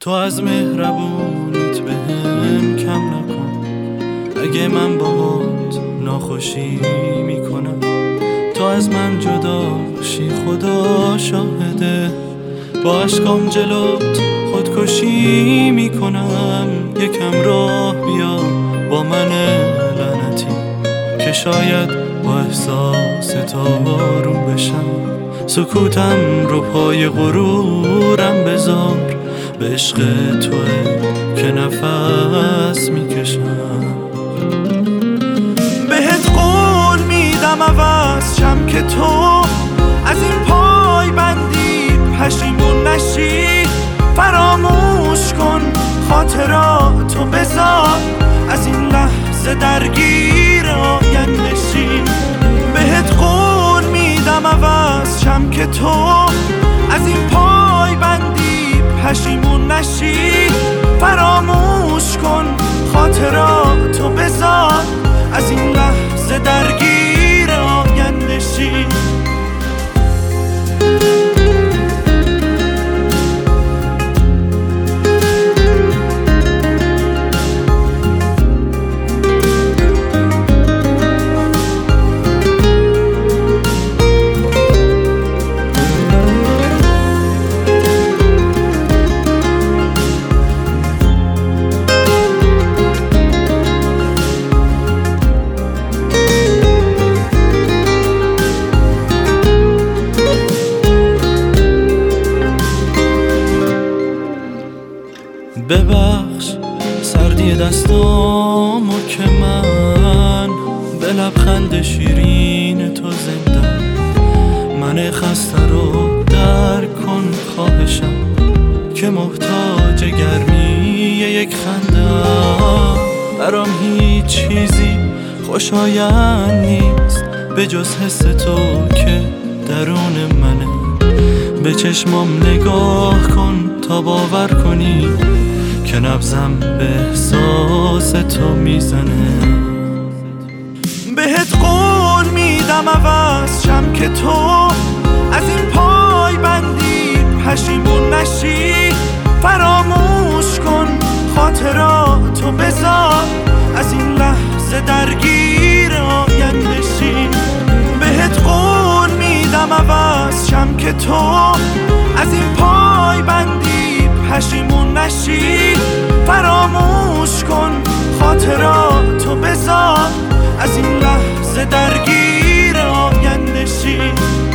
تو از مهربونیت بهم کم نکن. اگه من باهات ناخوشی میکنم، تو از من جداشی خدا شاهده. با عشقام جلوت خودکشی میکنم. یکم راه بیا با من لعنتی، که شاید با احساس آروم بشم. سکوتم رو پای غرورم بذار، به عشق توه که نفس میکشم. بهت قول میدم عوض شم که تو از این پای بندی پشیمون نشی. فراموش کن خاطراتو بذار، از این لحظه درگیر آیندشی. بهت قول میدم عوض شم که تو از این پای بندی پشیمون نشی. فراموش کن خاطراتو بذار، از این لحظه درگیر آیندشی. ببخش سردی دستامو که من به لبخند شیرین تو زنده. من خسته رو درک کن خواهشم، که محتاج گرمی یک خنده. برام هیچ چیزی خوشایند نیست به جز حس تو که درون منه. به چشمام نگاه کن تا باور کنی که نبضم به احساس تو میزنه. بهت قول میدم عوض شم که تو از این پای بندی پشیمون نشی. فراموش کن خاطراتو بذار، از این لحظه درگیر آیندشی. بهت قول میدم عوض شم که تو از این پای بندی پشیمون نشی. فراموش کن خاطراتو بذار، از این لحظه درگیر آیندشی.